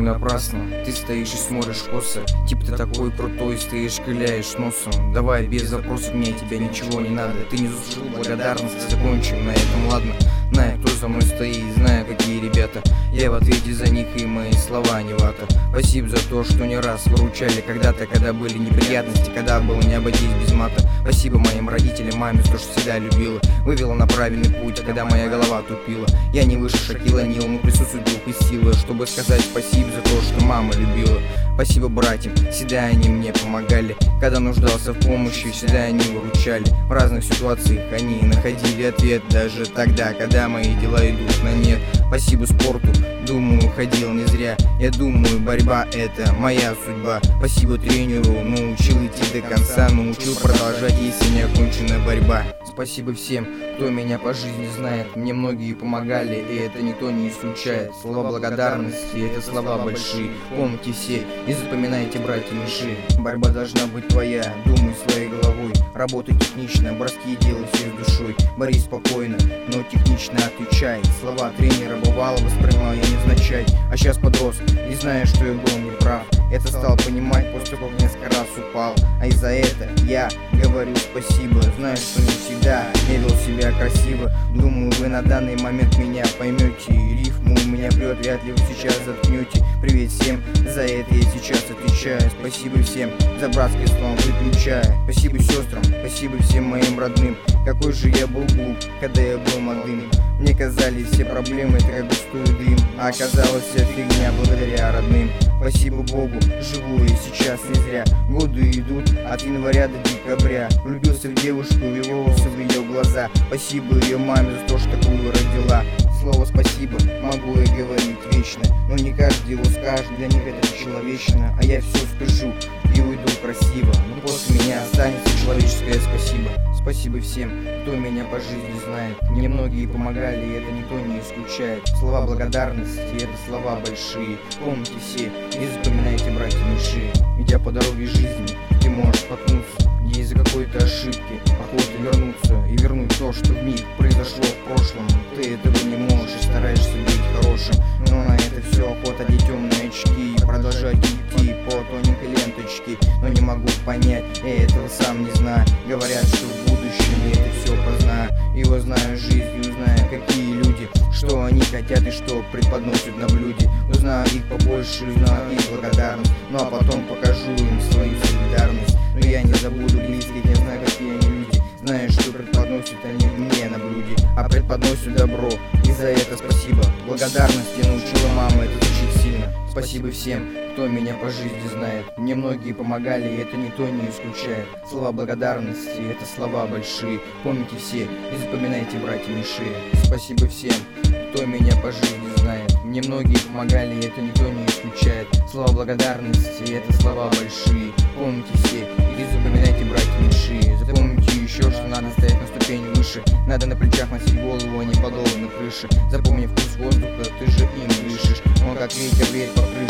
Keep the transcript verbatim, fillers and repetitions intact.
напрасно. Ты стоишь и смотришь косо, типа ты такой крутой, стоишь, ковыряешь носом. Давай без запросов, мне от тебя ничего не надо. Ты не заслужил благодарности, закончим на этом, ладно. Знаю, кто за мной стоит, знаю, какие ребята. Я в ответе за них, и мои слова не вата. Спасибо за то, что не раз выручали когда-то, когда были неприятности, когда было не обойтись без мата. Спасибо моим родителям, маме за то, что всегда любила, вывела на правильный путь, когда моя голова тупила. Я не выше Шакила Нил, но присутствует дух и сила, чтобы сказать спасибо за то, что мама любила. Спасибо братьям, всегда они мне помогали, когда нуждался в помощи, всегда они выручали. В разных ситуациях они находили ответ, даже тогда, когда мои дела идут на нет. Спасибо спорту, думаю, ходил не зря. Я думаю, борьба — это моя судьба. Спасибо тренеру, научил идти до конца, научил продолжать, если не окончена борьба. Спасибо всем, кто меня по жизни знает. Мне многие помогали, и это никто не исключает. Слова благодарности — это слова большие. Помните все и запоминайте, братья мыши. Борьба должна быть твоя, думай своей головой. Работай технично, броски делай все с душой. Борись спокойно, но технично отвечай. Слова тренера бывало воспринимал я невзначай, а сейчас подрос и знаю, что я был неправ. Это стал понимать после того, как несколько раз упал. А из-за это я говорю спасибо. Знаю, что не всегда я вел себя красиво. Думаю, вы на данный момент меня поймете. Рифму у меня прет, вряд ли вы сейчас заткнете. Привет всем, за это я сейчас отвечаю. Спасибо всем за братские слова выключая. Спасибо сестрам, спасибо всем моим родным. Какой же я был глуп, когда я был молодым. Мне казались все проблемы, это как густой дым, а оказалась вся фигня благодаря родным. Спасибо Богу, живу я сейчас не зря. Годы идут от января до декабря. Влюбился в девушку, в его волосы, в ее глаза. Спасибо ее маме за то, что такую родила. Слово спасибо могу я говорить вечно, но не каждый его скажет, для них это человечно. А я все скажу и уйду красиво, но после меня останется человеческое спасибо. Спасибо всем, кто меня по жизни знает. Мне многие помогали, и это никто не исключает. Слова благодарности — это слова большие. Помните все и запоминайте, братья мыши. Идя по дороге жизни, ты можешь споткнуться, где из-за какой-то ошибки охота вернуться и вернуть то, что в миг произошло в прошлом. Ты этого не можешь и стараешься быть хорошим, но на это все охота одеть темные очки и продолжать идти по тоненькой ленточке. Но не могу понять, я этого сам не знаю. Говорят, что в будущем я это все познаю. И узнаю жизнь, и узнаю, какие люди, что они хотят и что преподносят на блюде. Узнаю их побольше, узнаю их благодарность, ну а потом покажу им свою солидарность. Но я не забуду близких, я знаю, какие они люди. Знаю, что преподносят они мне на блюде, а преподносят добро, и за это спасибо. Благодарности научила мама, это звучит сильно. Спасибо всем, кто меня по жизни знает. Мне многие помогали, и это никто не исключает. Слова благодарности — это слова большие. Помните все и запоминайте, братья мыши. Спасибо всем, кто меня по жизни знает. Мне многие помогали, и это никто не исключает. Слова благодарности — это слова большие. Помните все и запоминайте, братья мыши. Запомните еще, что надо стоять на ступень выше. Надо на плечах носить голову, а не подол на крыше. Запомни вкус воздуха, ты же им дышишь. Он как ветер веет по крыше.